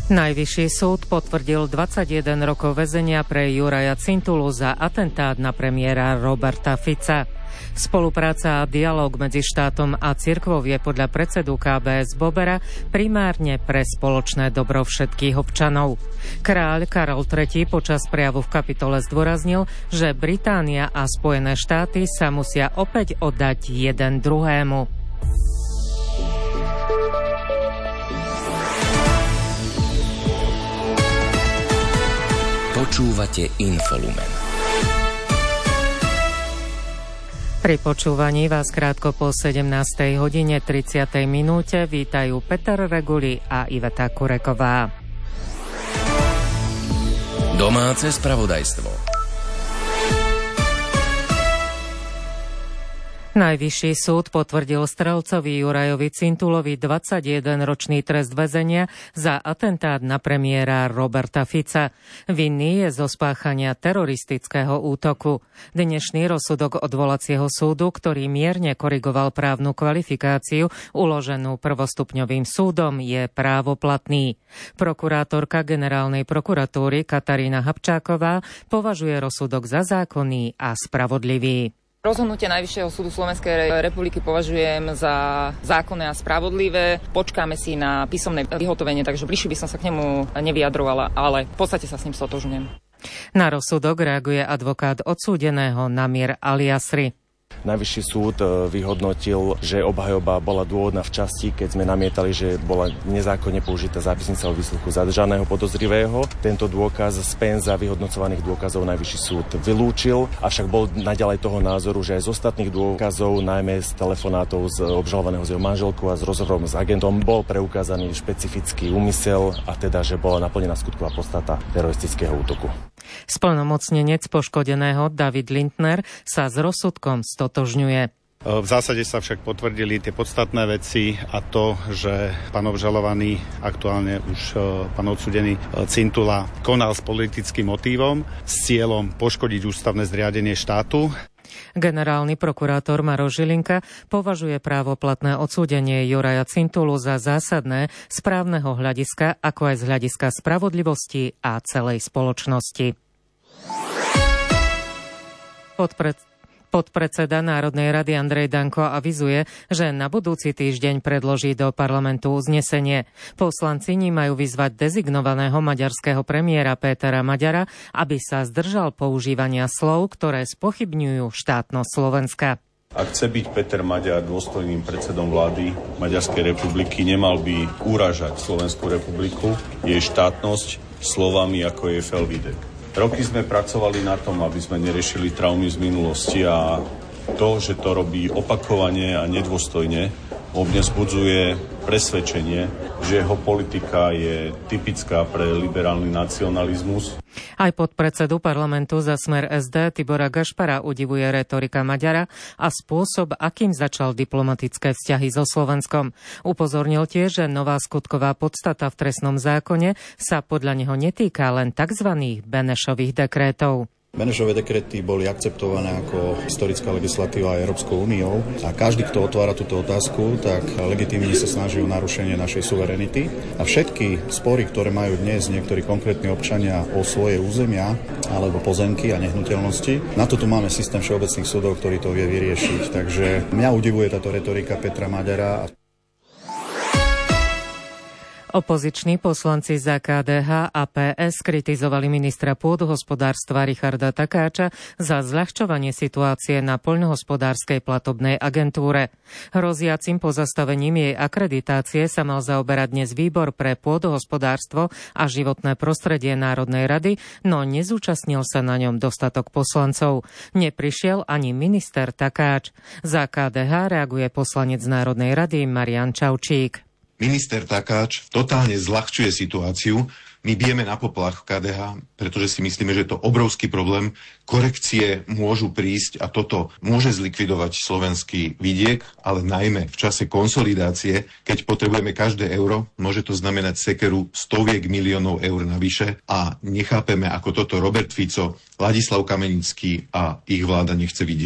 Najvyšší súd potvrdil 21 rokov väzenia pre Juraja Cintulu za atentát na premiéra Roberta Fica. Spolupráca a dialóg medzi štátom a cirkvou je podľa predsedu KBS Bobera primárne pre spoločné dobro všetkých občanov. Kráľ Karol III počas prejavu v kapitole zdôraznil, že Británia a Spojené štáty sa musia opäť oddať jeden druhému. Počúvate Infolumen. Pri počúvaní vás krátko po 17. hodine 30. minúte vítajú Peter Reguli a Iveta Kureková. Domáce spravodajstvo. Najvyšší súd potvrdil strelcovi Jurajovi Cintulovi 21-ročný trest väzenia za atentát na premiéra Roberta Fica. Vinný je zo spáchania teroristického útoku. Dnešný rozsudok odvolacieho súdu, ktorý mierne korigoval právnu kvalifikáciu uloženú prvostupňovým súdom, je právoplatný. Prokurátorka generálnej prokuratúry Katarína Habčáková považuje rozsudok za zákonný a spravodlivý. Rozhodnutie Najvyššieho súdu Slovenskej republiky považujem za zákonné a spravodlivé. Počkáme si na písomné vyhotovenie, takže bližšie by som sa k nemu nevyjadrovala, ale v podstate sa s ním stotožňujem. Na rozsudok reaguje advokát odsúdeného Namir Aliasri. Najvyšší súd vyhodnotil, že obhajoba bola dôvodná v časti, keď sme namietali, že bola nezákonne použitá zápisnica o výsluchu zadržaného podozrivého. Tento dôkaz z penza vyhodnocovaných dôkazov Najvyšší súd vylúčil, avšak bol naďalej toho názoru, že aj z ostatných dôkazov, najmä z telefonátov z obžalovaného s jeho manželkou a z rozhovorom s agentom, bol preukázaný špecifický úmysel, a teda, že bola naplnená skutková podstata teroristického útoku. Splnomocnenec poškodeného David Lindner sa s rozsudkom stotožňuje. V zásade sa však potvrdili tie podstatné veci a to, že pán obžalovaný, aktuálne už pán odsúdený Cintula, konal s politickým motívom s cieľom poškodiť ústavné zriadenie štátu. Generálny prokurátor Maroš Žilinka považuje právoplatné odsúdenie Juraja Cintulu za zásadné z právneho hľadiska, ako aj z hľadiska spravodlivosti a celej spoločnosti. Podpredseda Národnej rady Andrej Danko avizuje, že na budúci týždeň predloží do parlamentu uznesenie. Poslanci ním majú vyzvať dezignovaného maďarského premiéra Pétera Maďara, aby sa zdržal používania slov, ktoré spochybňujú štátnosť Slovenska. Ak chce byť Peter Maďar dôstojným predsedom vlády Maďarskej republiky, nemal by urážať Slovenskú republiku, jej štátnosť slovami ako je Felvidek. Roky sme pracovali na tom, aby sme neriešili traumy z minulosti a to, že to robí opakovane a nedôstojne, vo mne vzbudzuje presvedčenie, že jeho politika je typická pre liberálny nacionalizmus. Aj podpredsedu parlamentu za Smer SD Tibora Gašpara udivuje retorika Maďara a spôsob, akým začal diplomatické vzťahy so Slovenskom. Upozornil tiež, že nová skutková podstata v trestnom zákone sa podľa neho netýka len tzv. Benešových dekrétov. Benešové dekrety boli akceptované ako historická legislatíva Európskou úniou a každý, kto otvára túto otázku, tak legitímne sa snaží o narušenie našej suverenity. A všetky spory, ktoré majú dnes niektorí konkrétni občania o svoje územia alebo pozemky a nehnuteľnosti, na to tu máme systém všeobecných súdov, ktorý to vie vyriešiť. Takže mňa udivuje táto retorika Petra Maďara. Opoziční poslanci za KDH a PS kritizovali ministra pôdohospodárstva Richarda Takáča za zľahčovanie situácie na poľnohospodárskej platobnej agentúre. Hroziacim pozastavením jej akreditácie sa mal zaoberať dnes výbor pre pôdohospodárstvo a životné prostredie Národnej rady, no nezúčastnil sa na ňom dostatok poslancov. Neprišiel ani minister Takáč. Za KDH reaguje poslanec Národnej rady Marian Čaučík. Minister Takáč totálne zľahčuje situáciu. My bijeme na poplach v KDH, pretože si myslíme, že je to obrovský problém. Korekcie môžu prísť a toto môže zlikvidovať slovenský vidiek, ale najmä v čase konsolidácie, keď potrebujeme každé euro, môže to znamenať sekeru stoviek miliónov eur navyše a nechápeme, ako toto Robert Fico, Ladislav Kamenický a ich vláda nechce vidieť.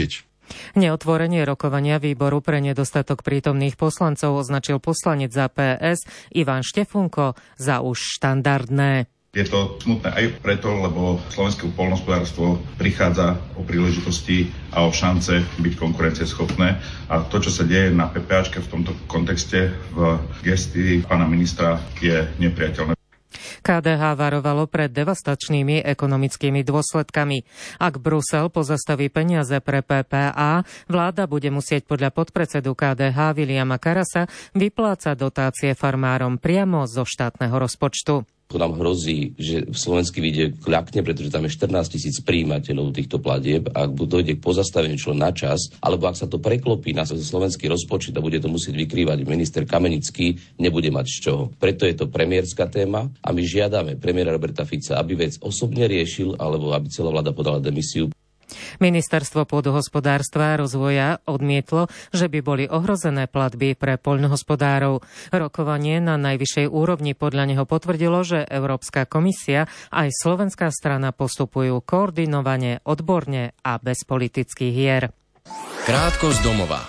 Neotvorenie rokovania výboru pre nedostatok prítomných poslancov označil poslanec za PS Ivan Štefunko za už štandardné. Je to smutné aj preto, lebo slovenské poľnohospodárstvo prichádza o príležitosti a o šance byť konkurencieschopné. A to, čo sa deje na PPAčke v tomto kontexte v gestii pána ministra, je nepriateľné. KDH varovalo pred devastačnými ekonomickými dôsledkami. Ak Brusel pozastaví peniaze pre PPA, vláda bude musieť podľa podpredsedu KDH Viliama Karasa vyplácať dotácie farmárom priamo zo štátneho rozpočtu. Nám hrozí, že slovenský vidiek kľakne, pretože tam je 14 000 príjimateľov týchto platieb. Ak dojde k pozastaveniu čo na čas, alebo ak sa to preklopí na slovenský rozpočet a bude to musieť vykrývať minister Kamenický, nebude mať z čoho. Preto je to premiérska téma a my žiadame premiéra Roberta Fica, aby vec osobne riešil, alebo aby celá vláda podala demisiu. Ministerstvo pôdohospodárstva a rozvoja odmietlo, že by boli ohrozené platby pre poľnohospodárov. Rokovanie na najvyššej úrovni podľa neho potvrdilo, že Európska komisia aj slovenská strana postupujú koordinovane, odborne a bez politických hier. Krátko z domova.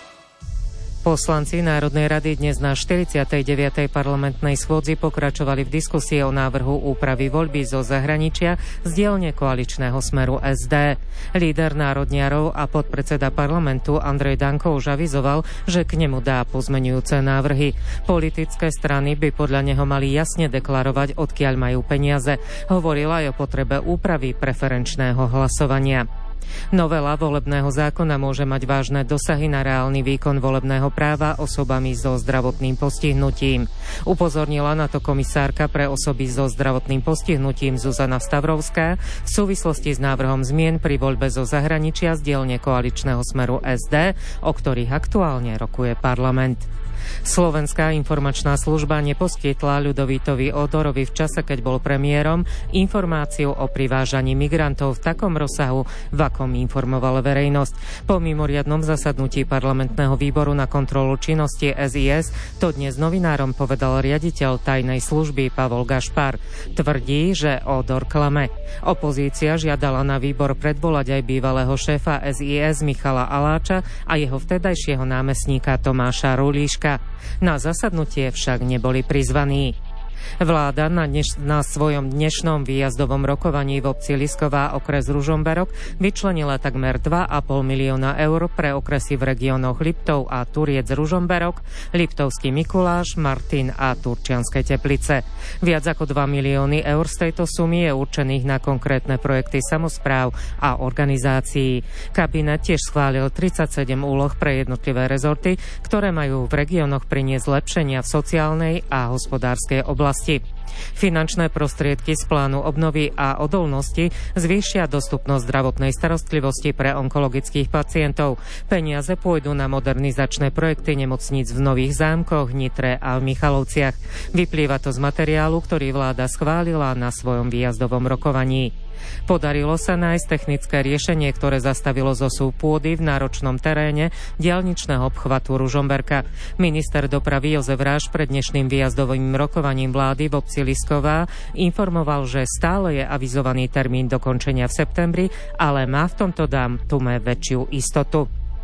Poslanci Národnej rady dnes na 49. parlamentnej schôdzi pokračovali v diskusii o návrhu úpravy voľby zo zahraničia z dielne koaličného Smeru SD. Líder národniarov a podpredseda parlamentu Andrej Danko už avizoval, že k nemu dá pozmeňujúce návrhy. Politické strany by podľa neho mali jasne deklarovať, odkiaľ majú peniaze. Hovoril aj o potrebe úpravy preferenčného hlasovania. Novela volebného zákona môže mať vážne dosahy na reálny výkon volebného práva osobami so zdravotným postihnutím. Upozornila na to komisárka pre osoby so zdravotným postihnutím Zuzana Stavrovská v súvislosti s návrhom zmien pri voľbe zo zahraničia z dielne koaličného Smeru SD, o ktorých aktuálne rokuje parlament. Slovenská informačná služba neposkytla Ľudovítovi Ódorovi v čase, keď bol premiérom, informáciu o privážaní migrantov v takom rozsahu, v akom informovala verejnosť. Po mimoriadnom zasadnutí parlamentného výboru na kontrolu činnosti SIS to dnes novinárom povedal riaditeľ tajnej služby Pavol Gašpar. Tvrdí, že Ódor klame. Opozícia žiadala na výbor predvolať aj bývalého šéfa SIS Michala Aláča a jeho vtedajšieho námestníka Tomáša Rulíška. Na zasadnutie však neboli prizvaní. Vláda na svojom dnešnom výjazdovom rokovaní v obci Lisková okres Ružomberok vyčlenila takmer 2,5 milióna eur pre okresy v regiónoch Liptov a Turiec Ružomberok, Liptovský Mikuláš, Martin a Turčianske Teplice. Viac ako 2 milióny eur z tejto sumy je určených na konkrétne projekty samospráv a organizácií. Kabinet tiež schválil 37 úloh pre jednotlivé rezorty, ktoré majú v regiónoch priniesť zlepšenia v sociálnej a hospodárskej oblasti. Finančné prostriedky z plánu obnovy a odolnosti zvýšia dostupnosť zdravotnej starostlivosti pre onkologických pacientov. Peniaze pôjdu na modernizačné projekty nemocníc v Nových Zámkoch, Nitre a v Michalovciach. Vyplýva to z materiálu, ktorý vláda schválila na svojom výjazdovom rokovaní. Podarilo sa nájsť technické riešenie, ktoré zastavilo zosúv pôdy v náročnom teréne diaľničného obchvatu Ružomberka. Minister dopravy Jozef Ráš pred dnešným výjazdovým rokovaním vlády v obci Lisková informoval, že stále je avizovaný termín dokončenia v septembri, ale má v tomto dátume väčšiu istotu.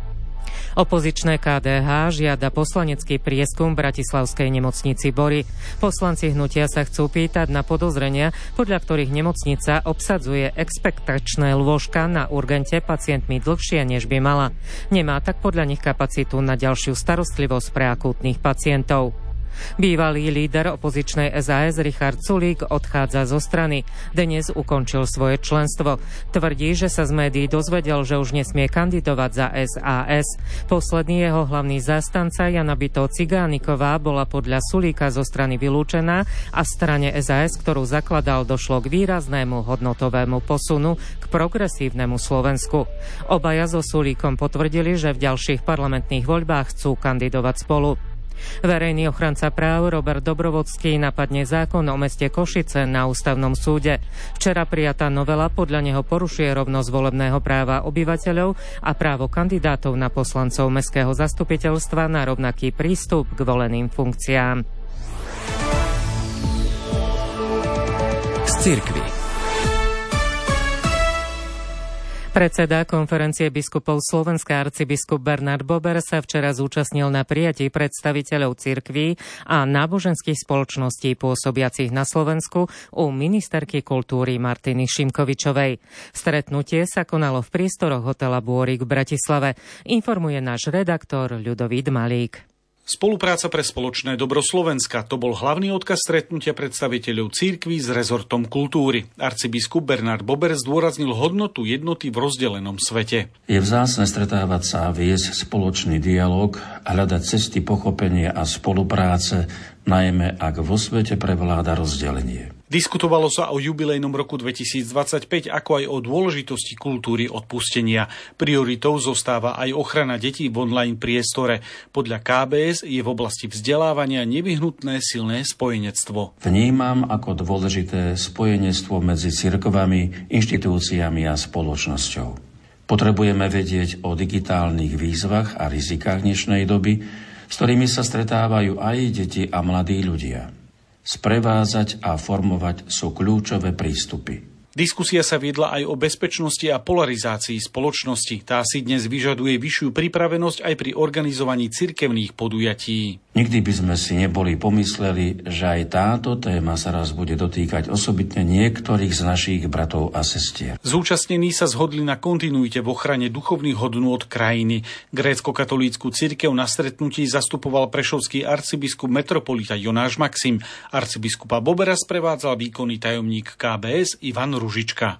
Opozičné KDH žiada poslanecký prieskum v bratislavskej nemocnici Bory. Poslanci hnutia sa chcú pýtať na podozrenia, podľa ktorých nemocnica obsadzuje expektačné lôžka na urgente pacientmi dlhšie, než by mala. Nemá tak podľa nich kapacitu na ďalšiu starostlivosť pre akútnych pacientov. Bývalý líder opozičnej SAS Richard Sulík odchádza zo strany. Dnes ukončil svoje členstvo. Tvrdí, že sa z médií dozvedel, že už nesmie kandidovať za SAS. Posledný jeho hlavný zástanca Jana Bytó Cigániková bola podľa Sulíka zo strany vylúčená a v strane SAS, ktorú zakladal, došlo k výraznému hodnotovému posunu k progresívnemu Slovensku. Obaja so Sulíkom potvrdili, že v ďalších parlamentných voľbách chcú kandidovať spolu. Verejný ochranca práv Robert Dobrovodský napadne zákon o meste Košice na ústavnom súde. Včera prijatá novela podľa neho porušuje rovnosť volebného práva obyvateľov a právo kandidátov na poslancov mestského zastupiteľstva na rovnaký prístup k voleným funkciám. Z cirkvi. Predseda konferencie biskupov Slovenska arcibiskup Bernard Bober sa včera zúčastnil na prijatí predstaviteľov cirkví a náboženských spoločností pôsobiacich na Slovensku u ministerky kultúry Martiny Šimkovičovej. Stretnutie sa konalo v priestoroch hotela Bôrik v Bratislave, informuje náš redaktor Ľudovít Malík. Spolupráca pre spoločné dobro Slovenska, to bol hlavný odkaz stretnutia predstaviteľov cirkví s rezortom kultúry. Arcibiskup Bernard Bober zdôraznil hodnotu jednoty v rozdelenom svete. Je vzácne stretávať sa a viesť spoločný dialog, hľadať cesty pochopenia a spolupráce, najmä ak vo svete prevláda rozdelenie. Diskutovalo sa o jubilejnom roku 2025, ako aj o dôležitosti kultúry odpustenia. Prioritou zostáva aj ochrana detí v online priestore. Podľa KBS je v oblasti vzdelávania nevyhnutné silné spojenectvo. Vnímam ako dôležité spojenectvo medzi cirkvami, inštitúciami a spoločnosťou. Potrebujeme vedieť o digitálnych výzvach a rizikách dnešnej doby, s ktorými sa stretávajú aj deti a mladí ľudia. Sprevádzať a formovať sú kľúčové prístupy. Diskusia sa viedla aj o bezpečnosti a polarizácii spoločnosti. Tá si dnes vyžaduje vyššiu pripravenosť aj pri organizovaní cirkevných podujatí. Nikdy by sme si neboli pomysleli, že aj táto téma sa raz bude dotýkať osobitne niektorých z našich bratov a sestier. Zúčastnení sa zhodli na kontinuite v ochrane duchovných hodnôt krajiny. Grécko-katolícku cirkev na stretnutí zastupoval prešovský arcibiskup metropolita Jonáš Maxim. Arcibiskupa Bobera sprevádzal výkonný tajomník KBS Ivan Ružička.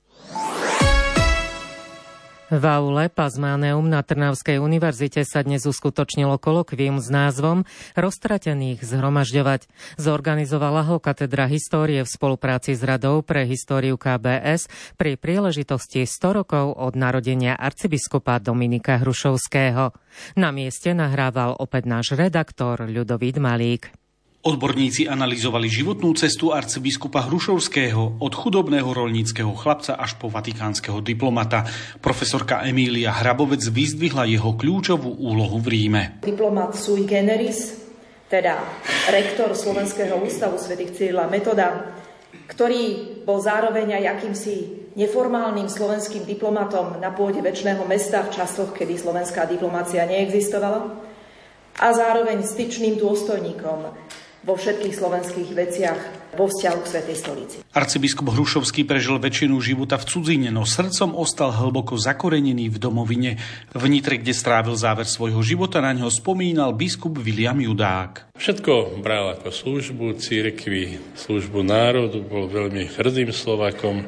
V aule Pazmáneum na Trnavskej univerzite sa dnes uskutočnilo kolokvium s názvom Roztratených zhromažďovať. Zorganizovala ho Katedra histórie v spolupráci s Radou pre históriu KBS pri príležitosti 100 rokov od narodenia arcibiskupa Dominika Hrušovského. Na mieste nahrával opäť náš redaktor Ľudovít Malík. Odborníci analyzovali životnú cestu arcibiskupa Hrušovského od chudobného roľníckeho chlapca až po vatikánskeho diplomata. Profesorka Emília Hrabovec vyzdvihla jeho kľúčovú úlohu v Ríme. Diplomat sui generis, teda rektor Slovenského ústavu svätých Cyrila Metoda, ktorý bol zároveň aj akýmsi neformálnym slovenským diplomatom na pôde večného mesta v časoch, kedy slovenská diplomácia neexistovala, a zároveň styčným dôstojníkom vo všetkých slovenských veciach vo vzťahu k Svätej stolici. Arcibiskup Hrušovský prežil väčšinu života v cudzine, no srdcom ostal hlboko zakorenený v domovine. V Nitre, kde strávil záver svojho života, na ňo spomínal biskup Viliam Judák. Všetko bral ako službu cirkvi, službu národu, bol veľmi hrdým Slovákom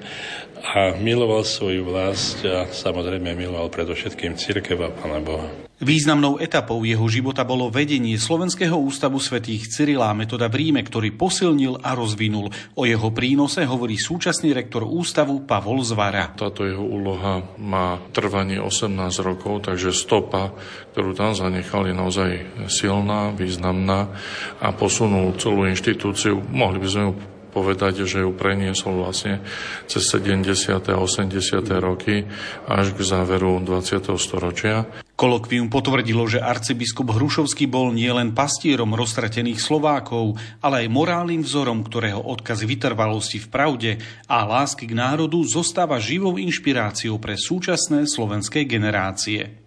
a miloval svoju vlast a samozrejme miloval predovšetkým cirkev a Pána Boha. Významnou etapou jeho života bolo vedenie Slovenského ústavu svätých Cyrila a Metoda v Ríme, ktorý posilnil a rozvinul. O jeho prínose hovorí súčasný rektor ústavu Pavol Zvara. Táto jeho úloha má trvanie 18 rokov, takže stopa, ktorú tam zanechal, je naozaj silná, významná a posunul celú inštitúciu. Mohli by sme ju povedať, že ju preniesol vlastne cez 70. a 80. roky až k záveru 20. storočia. Kolokvium potvrdilo, že arcibiskup Hrušovský bol nielen pastierom roztratených Slovákov, ale aj morálnym vzorom, ktorého odkaz vytrvalosti v pravde a lásky k národu zostáva živou inšpiráciou pre súčasné slovenské generácie.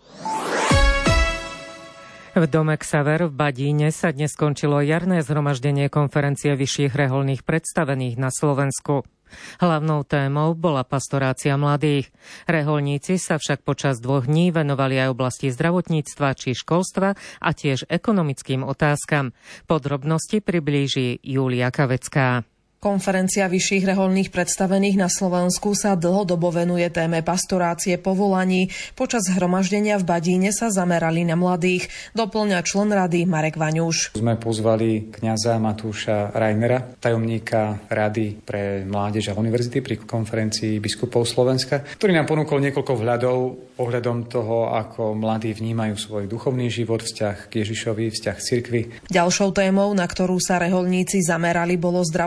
V dome Xaver v Badíne sa dnes skončilo jarné zhromaždenie konferencie vyšších reholných predstavených na Slovensku. Hlavnou témou bola pastorácia mladých. Reholníci sa však počas 2 dní venovali aj oblasti zdravotníctva či školstva a tiež ekonomickým otázkam. Podrobnosti priblíži Júlia Kavecká. Konferencia vyšších reholných predstavených na Slovensku sa dlhodobo venuje téme pastorácie povolaní. Počas zhromaždenia v Badíne sa zamerali na mladých. Doplňa člen rady Marek Vaňuš. Sme pozvali kňaza Matúša Reinera, tajomníka Rady pre mládež a univerzity pri konferencii biskupov Slovenska, ktorý nám ponúkol niekoľko vhľadov ohľadom toho, ako mladí vnímajú svoj duchovný život, vzťah k Ježišovi, vzťah k cirkvi. Ďalšou témou, na ktorú sa reholníci zamerali, bolo zdravotníctvo.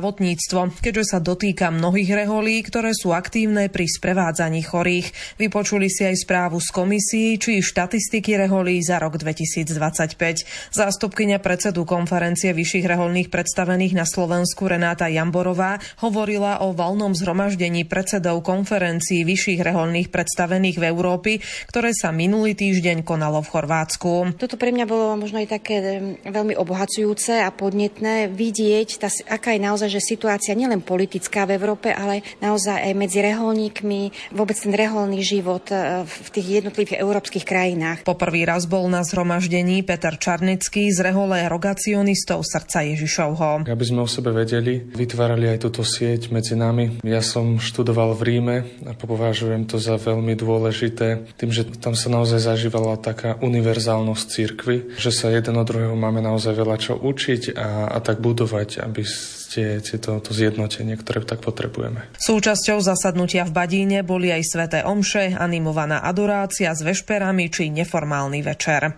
zdravotníctvo, keďže sa dotýka mnohých reholí, ktoré sú aktívne pri sprevádzaní chorých. Vypočuli si aj správu z komisií či štatistiky reholí za rok 2025. Zástupkyňa predsedu konferencie vyšších reholných predstavených na Slovensku Renáta Jamborová hovorila o valnom zhromaždení predsedov konferencií vyšších reholných predstavených v Európe, ktoré sa minulý týždeň konalo v Chorvátsku. Toto pre mňa bolo možno aj také veľmi obohacujúce a podnetné vidieť, aká je naozaj že situácia nielen politická v Európe, ale naozaj aj medzi reholníkmi, vôbec ten reholný život v tých jednotlivých európskych krajinách. Po prvý raz bol na zhromaždení Peter Čarnecký z rehole rogacionistov Srdca Ježišovho. Aby sme o sebe vedeli, vytvárali aj túto sieť medzi nami. Ja som študoval v Ríme a považujem to za veľmi dôležité, tým, že tam sa naozaj zažívala taká univerzálnosť cirkvi, že sa jeden od druhého máme naozaj veľa čo učiť a tak budovať, aby ste to zjednotenie, ktoré tak potrebujeme. Súčasťou zasadnutia v Badíne boli aj sväté omše, animovaná adorácia s vešperami či neformálny večer.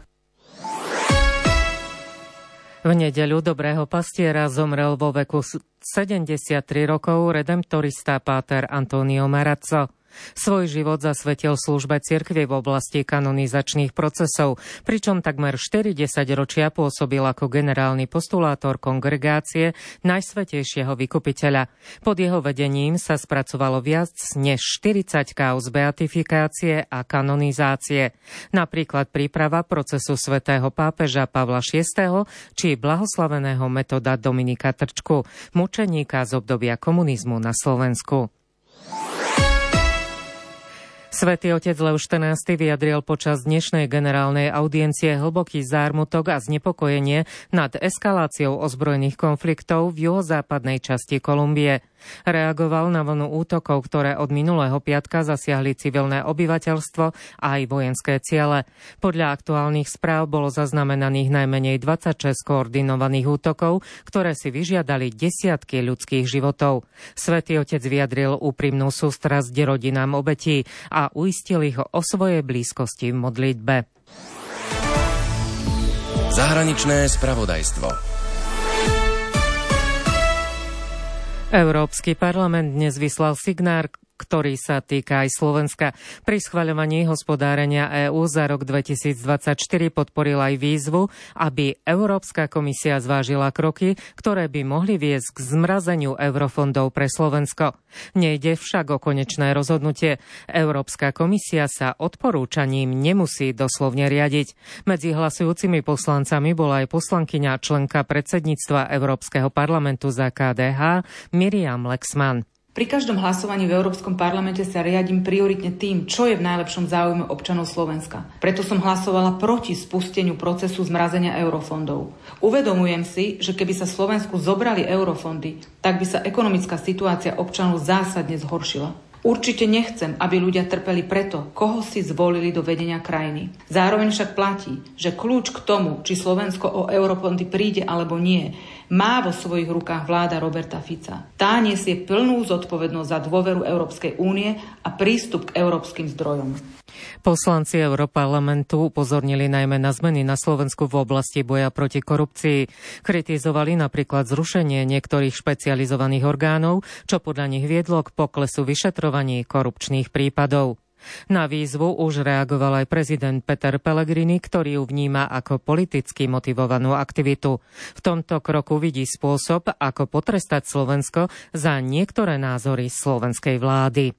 V nedeľu Dobrého pastiera zomrel vo veku 73 rokov redemptorista páter Antonio Marazzo. Svoj život zasvetil službe cirkvi v oblasti kanonizačných procesov, pričom takmer 40 ročia pôsobil ako generálny postulátor kongregácie Najsvätejšieho vykupiteľa. Pod jeho vedením sa spracovalo viac než 40 káuz beatifikácie a kanonizácie. Napríklad príprava procesu svätého pápeža Pavla VI. Či blahoslaveného Metoda Dominika Trčku, mučeníka z obdobia komunizmu na Slovensku. Svätý otec Lev XIV vyjadril počas dnešnej generálnej audiencie hlboký zármutok a znepokojenie nad eskaláciou ozbrojených konfliktov v juhozápadnej časti Kolumbie. Reagoval na vlnu útokov, ktoré od minulého piatka zasiahli civilné obyvateľstvo a aj vojenské ciele. Podľa aktuálnych správ bolo zaznamenaných najmenej 26 koordinovaných útokov, ktoré si vyžiadali desiatky ľudských životov. Svätý otec vyjadril úprimnú sústrasť rodinám obetí a uistil ich o svojej blízkosti v modlitbe. Zahraničné spravodajstvo. Európsky parlament dnes vyslal signál, ktorý sa týka aj Slovenska. Pri schvaľovaní hospodárenia EÚ za rok 2024 podporil aj výzvu, aby Európska komisia zvážila kroky, ktoré by mohli viesť k zmrazeniu eurofondov pre Slovensko. Nejde však o konečné rozhodnutie. Európska komisia sa odporúčaním nemusí doslovne riadiť. Medzi hlasujúcimi poslancami bola aj poslankyňa členka predsedníctva Európskeho parlamentu za KDH Miriam Lexman. Pri každom hlasovaní v Európskom parlamente sa riadím prioritne tým, čo je v najlepšom záujme občanov Slovenska. Preto som hlasovala proti spusteniu procesu zmrazenia eurofondov. Uvedomujem si, že keby sa Slovensku zobrali eurofondy, tak by sa ekonomická situácia občanov zásadne zhoršila. Určite nechcem, aby ľudia trpeli preto, koho si zvolili do vedenia krajiny. Zároveň však platí, že kľúč k tomu, či Slovensko o eurofondy príde alebo nie, má vo svojich rukách vláda Roberta Fica. Tá nesie plnú zodpovednosť za dôveru Európskej únie a prístup k európskym zdrojom. Poslanci Europarlamentu upozornili najmä na zmeny na Slovensku v oblasti boja proti korupcii. Kritizovali napríklad zrušenie niektorých špecializovaných orgánov, čo podľa nich viedlo k poklesu vyšetrovaní korupčných prípadov. Na výzvu už reagoval aj prezident Peter Pellegrini, ktorý ju vníma ako politicky motivovanú aktivitu. V tomto kroku vidí spôsob, ako potrestať Slovensko za niektoré názory slovenskej vlády.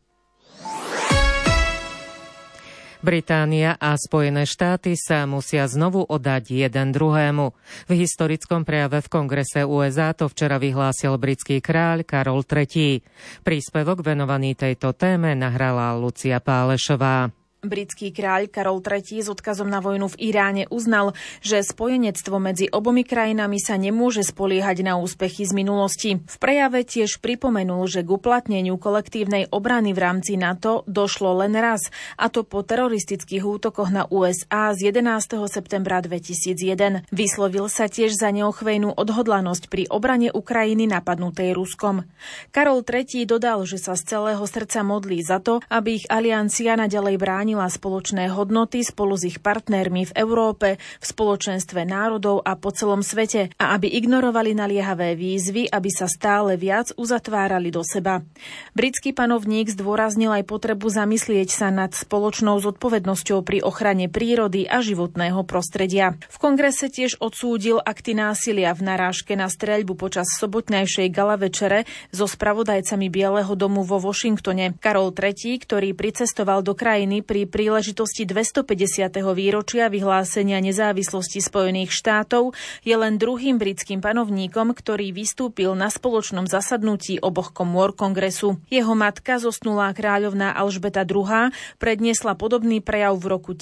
Británia a Spojené štáty sa musia znovu oddať jeden druhému. V historickom prejave v kongrese USA to včera vyhlásil britský kráľ Karol III. Príspevok venovaný tejto téme nahrala Lucia Pálešová. Britský kráľ Karol III s odkazom na vojnu v Iráne uznal, že spojenectvo medzi obomi krajinami sa nemôže spoliehať na úspechy z minulosti. V prejave tiež pripomenul, že k uplatneniu kolektívnej obrany v rámci NATO došlo len raz, a to po teroristických útokoch na USA z 11. septembra 2001. Vyslovil sa tiež za neochvejnú odhodlanosť pri obrane Ukrajiny napadnutej Ruskom. Karol III dodal, že sa z celého srdca modlí za to, aby ich aliancia naďalej bránila bránila spoločné hodnoty spolu s ich partnermi v Európe, v spoločenstve národov a po celom svete a aby ignorovali naliehavé výzvy, aby sa stále viac uzatvárali do seba. Britský panovník zdôraznil aj potrebu zamyslieť sa nad spoločnou zodpovednosťou pri ochrane prírody a životného prostredia. V kongrese tiež odsúdil akty násilia v narážke na streľbu počas sobotnejšej gala večere so spravodajcami Bieleho domu vo Washingtone. Karol III, ktorý pricestoval do krajiny pri príležitosti 250. výročia vyhlásenia nezávislosti Spojených štátov, je len druhým britským panovníkom, ktorý vystúpil na spoločnom zasadnutí oboch komôr kongresu. Jeho matka, zosnulá kráľovná Alžbeta II, predniesla podobný prejav v roku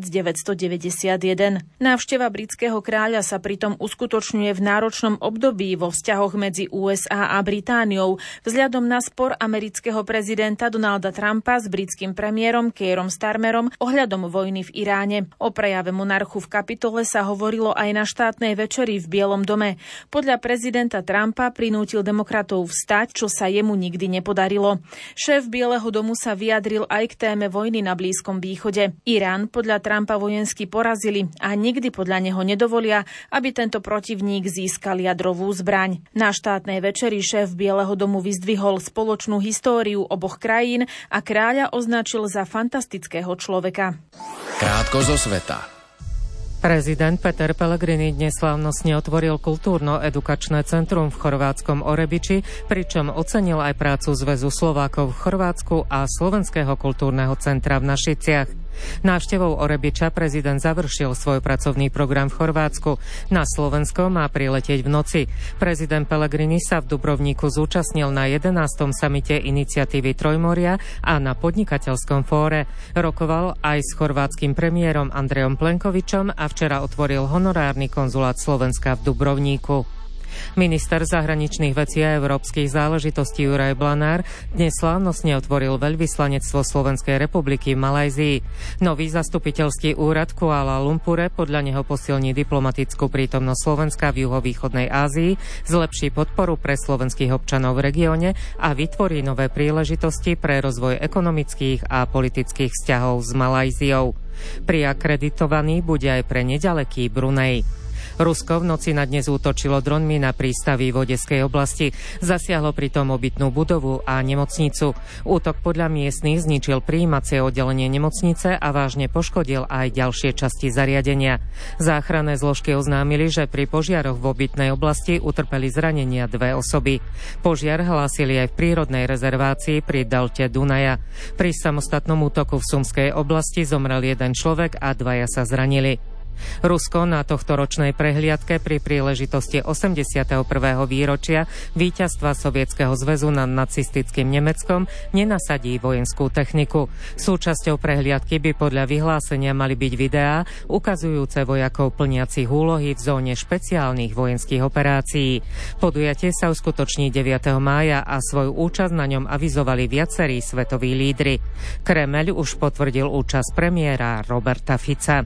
1991. Návšteva britského kráľa sa pritom uskutočňuje v náročnom období vo vzťahoch medzi USA a Britániou vzhľadom na spor amerického prezidenta Donalda Trumpa s britským premiérom Keirom Starmerom ohľadom vojny v Iráne. O prejave monarchu v Kapitole sa hovorilo aj na štátnej večeri v Bielom dome. Podľa prezidenta Trumpa prinútil demokratov vstať, čo sa jemu nikdy nepodarilo. Šéf Bieleho domu sa vyjadril aj k téme vojny na Blízkom východe. Irán podľa Trumpa vojensky porazili a nikdy podľa neho nedovolia, aby tento protivník získal jadrovú zbraň. Na štátnej večeri šéf Bieleho domu vyzdvihol spoločnú históriu oboch krajín a kráľa označil za fantastického človeka. Krátko zo sveta. Prezident Peter Pellegrini dnes slávnostne otvoril kultúrno-edukačné centrum v chorvátskom Orebiči, pričom ocenil aj prácu Zväzu Slovákov v Chorvátsku a Slovenského kultúrneho centra v Našiciach. Návštevou Orebiča prezident završil svoj pracovný program v Chorvátsku. Na Slovensko má priletieť v noci. Prezident Pellegrini sa v Dubrovníku zúčastnil na 11. samite iniciatívy Trojmoria a na podnikateľskom fóre. Rokoval aj s chorvátskym premiérom Andrejom Plenkovičom a včera otvoril honorárny konzulát Slovenska v Dubrovníku. Minister zahraničných vecí a európskych záležitostí Juraj Blanár dnes slávnostne otvoril veľvyslanectvo Slovenskej republiky v Malajzii. Nový zastupiteľský úrad Kuala Lumpure podľa neho posilní diplomatickú prítomnosť Slovenska v juhovýchodnej Ázii, zlepší podporu pre slovenských občanov v regióne a vytvorí nové príležitosti pre rozvoj ekonomických a politických vzťahov s Malajziou. Priakreditovaný bude aj pre neďaleký Brunei. Rusko v noci na dnes útočilo dronmi na prístavy v Odeskej oblasti. Zasiahlo pritom obytnú budovu a nemocnicu. Útok podľa miestnych zničil prijímacie oddelenie nemocnice a vážne poškodil aj ďalšie časti zariadenia. Záchranné zložky oznámili, že pri požiaroch v obytnej oblasti utrpeli zranenia 2 osoby. Požiar hlásili aj v prírodnej rezervácii pri delte Dunaja. Pri samostatnom útoku v Sumskej oblasti zomrel 1 človek a 2 sa zranili. Rusko na tohtoročnej prehliadke pri príležitosti 81. výročia víťazstva Sovietskeho zväzu nad nacistickým Nemeckom nenasadí vojenskú techniku. Súčasťou prehliadky by podľa vyhlásenia mali byť videá ukazujúce vojakov plniacich úlohy v zóne špeciálnych vojenských operácií. Podujatie sa uskutoční 9. mája a svoju účasť na ňom avizovali viacerí svetoví lídri. Kremeľ už potvrdil účasť premiéra Roberta Fica.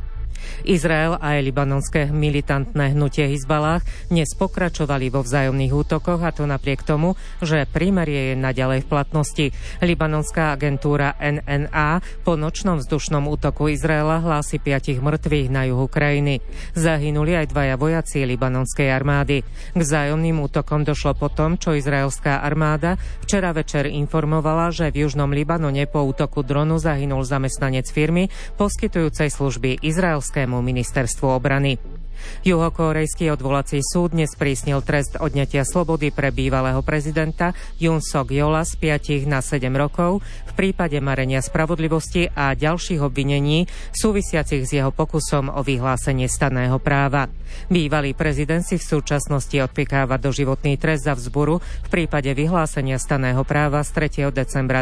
Izrael a aj libanonské militantné hnutie Hizbalách dnes pokračovali vo vzájomných útokoch, a to napriek tomu, že prímerie je naďalej v platnosti. Libanonská agentúra NNA po nočnom vzdušnom útoku Izraela hlási 5 mŕtvych na juhu krajiny. Zahynuli aj 2 vojaci libanonskej armády. K vzájomným útokom došlo po tom, čo izraelská armáda včera večer informovala, že v južnom Libanone po útoku dronu zahynul zamestnanec firmy poskytujúcej služby izraelskému ministerstvu obrany. Juhokórejský odvolací súd dnes sprísnil trest odňatia slobody pre bývalého prezidenta Yoon Suk Yeola z 5 na 7 rokov v prípade marenia spravodlivosti a ďalších obvinení súvisiacich s jeho pokusom o vyhlásenie stanného práva. Bývalý prezident si v súčasnosti odpikáva doživotný trest za vzburu v prípade vyhlásenia stanného práva z 3. decembra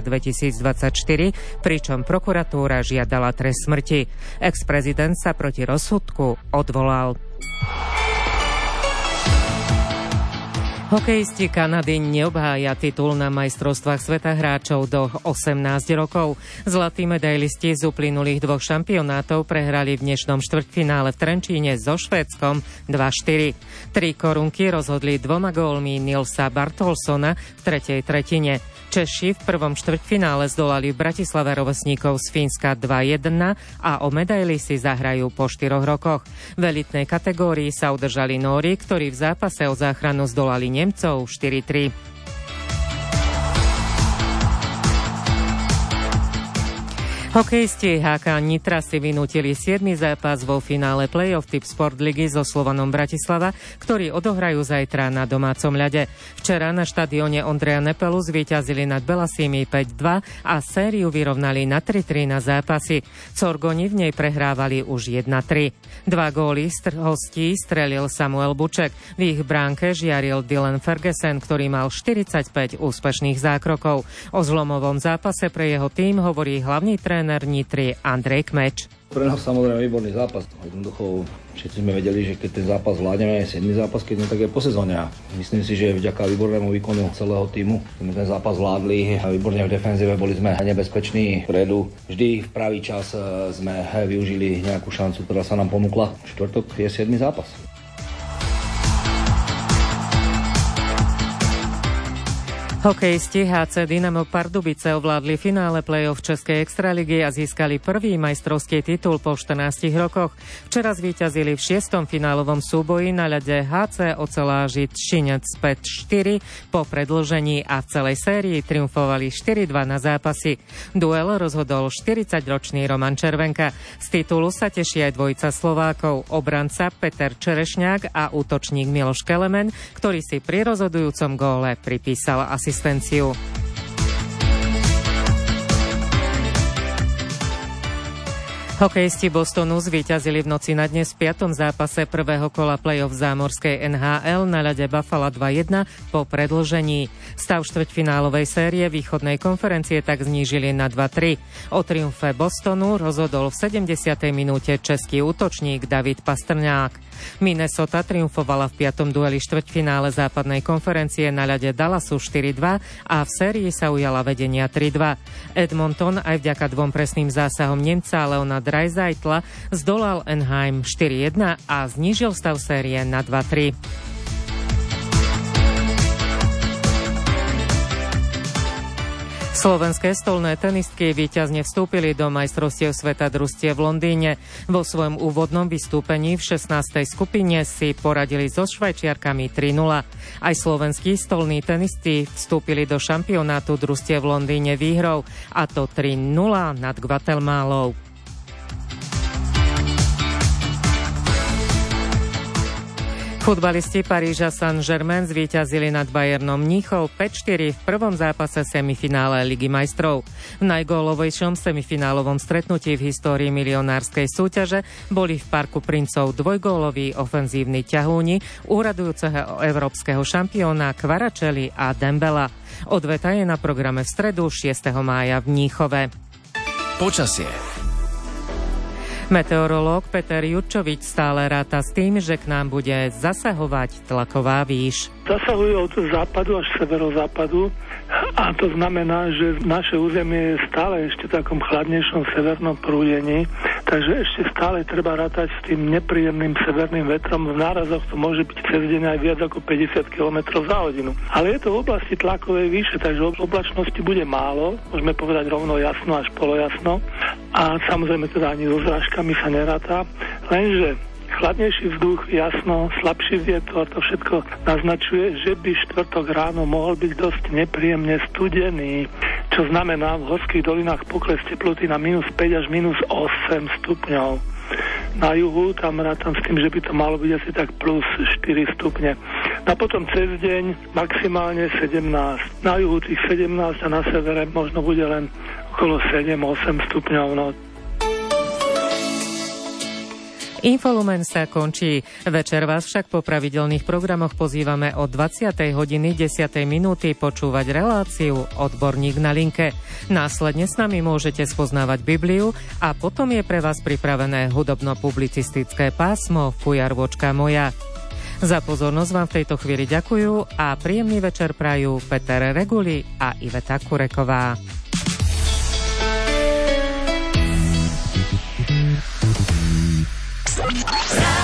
2024, pričom prokuratúra žiadala trest smrti. Ex-prezident sa proti rozsudku odvolal. Hokejisti Kanady neobhája titul na majstrovstvách sveta hráčov do 18 rokov. Zlatí medailisti z uplynulých 2 šampionátov prehrali v dnešnom štvrťfinále v Trenčíne so Švédskom 2-4. 3 korunky rozhodli 2 gólmi Nilsa Bartolsona v tretej tretine. Češi v prvom štvrťfinále zdolali v Bratislave rovesníkov z Fínska 2-1 a o medaily si zahrajú po 4 rokoch. V elitnej kategórii sa udržali Nóri, ktorí v zápase o záchranu zdolali Nemcov 4-3. Hokejisti HK Nitra si vynútili 7. zápas vo finále play-off typ Sport ligy so Slovanom Bratislava, ktorý odohrajú zajtra na domácom ľade. Včera na štadióne Ondreja Nepelu zvíťazili nad Belasími 5-2 a sériu vyrovnali na 3-3 na zápasy. Corgoni v nej prehrávali už 1-3. 2 góly hostí strelil Samuel Buček. V ich bránke žiaril Dylan Ferguson, ktorý mal 45 úspešných zákrokov. O zlomovom zápase pre jeho tím hovorí hlavný tréner Nitry Andrej Kmeč. Pre nás samozrejme výborný zápas. Jednoducho všetci sme vedeli, že keď ten zápas zvládneme, 7. zápas, keď nie, tak je po sezóne. Myslím si, že vďaka výbornému výkonu celého týmu sme ten zápas zvládli. Výborne v defenzíve boli sme nebezpeční. Vpredu vždy v pravý čas sme využili nejakú šancu, ktorá sa nám ponúkla. Štvrtok je 7. zápas. Hokejisti HC Dynamo Pardubice ovládli finále play-off Českej extraligy a získali prvý majstrovský titul po 14 rokoch. Včera zvíťazili v 6. finálovom súboji na ľade HC Oceláži Třinec 5-4 po predĺžení a v celej sérii triumfovali 4-2 na zápasy. Duel rozhodol 40-ročný Roman Červenka. Z titulu sa teší aj dvojica Slovákov, obranca Peter Čerešňák a útočník Miloš Kelemen, ktorý si pri rozhodujúcom góle pripísal asistenciu. Hokejisti Bostonu zvíťazili v noci na dnes v 5. zápase prvého kola play-off zámorskej NHL na ľade Buffalo 2-1 po predĺžení. Stav štvrťfinálovej série východnej konferencie tak znížili na 2-3. O triumfe Bostonu rozhodol v 70. minúte český útočník David Pastrňák. Minnesota triumfovala v 5. dueli štvrťfinále západnej konferencie na ľade Dallasu 4-2 a v sérii sa ujala vedenia 3-2. Edmonton aj vďaka 2 presným zásahom Nemca Leona Dreisaitla zdolal Anaheim 4-1 a znížil stav série na 2-3. Slovenské stolné tenistky víťazne vstúpili do majstrovstiev sveta družstiev v Londýne. Vo svojom úvodnom vystúpení v 16. skupine si poradili so Švajčiarkami 3-0. Aj slovenskí stolní tenisti vstúpili do šampionátu družstiev v Londýne výhrou, a to 3-0 nad Guatemalou. Futbalisti Paríža Saint-Germain zvíťazili nad Bayernom Mníchov 5-4 v prvom zápase semifinále Ligy majstrov. V najgólovejšom semifinálovom stretnutí v histórii milionárskej súťaže boli v Parku princov dvojgóloví ofenzívni ťahúni úradujúceho európskeho šampióna Kvaratskhelia a Dembela. Odveta je na programe v stredu 6. mája v Mníchove. Počasie. Meteorológ Peter Jurčovič stále ráta s tým, že k nám bude zasahovať tlaková výš. Zasahuje od západu až severozápadu a to znamená, že naše územie je stále ešte v takom chladnejšom severnom prúdení, takže ešte stále treba rátať s tým nepríjemným severným vetrom. V nárazoch to môže byť cez deň aj viac ako 50 km za hodinu. Ale je to v oblasti tlakovej výše, takže oblačnosti bude málo, môžeme povedať rovno jasno až polojasno a samozrejme teda ani so zrážkami sa neráta, lenže chladnejší vzduch, jasno, slabší vietor, to všetko naznačuje, že by štvrtok ráno mohol byť dosť nepríjemne studený, čo znamená v horských dolinách pokles teploty na -5 až -8 stupňov. Na juhu tam rátam s tým, že by to malo byť asi tak plus 4 stupne. A potom cez deň maximálne 17. Na juhu tých 17 a na severe možno bude len okolo 7-8 stupňov. No. Infolumen sa končí. Večer vás však po pravidelných programoch pozývame o 20. hodiny 10. minúty počúvať reláciu Odborník na linke. Následne s nami môžete spoznávať Bibliu a potom je pre vás pripravené hudobno-publicistické pásmo Fujarvočka moja. Za pozornosť vám v tejto chvíli ďakujú a príjemný večer prajú Peter Reguli a Iveta Kureková. Rádio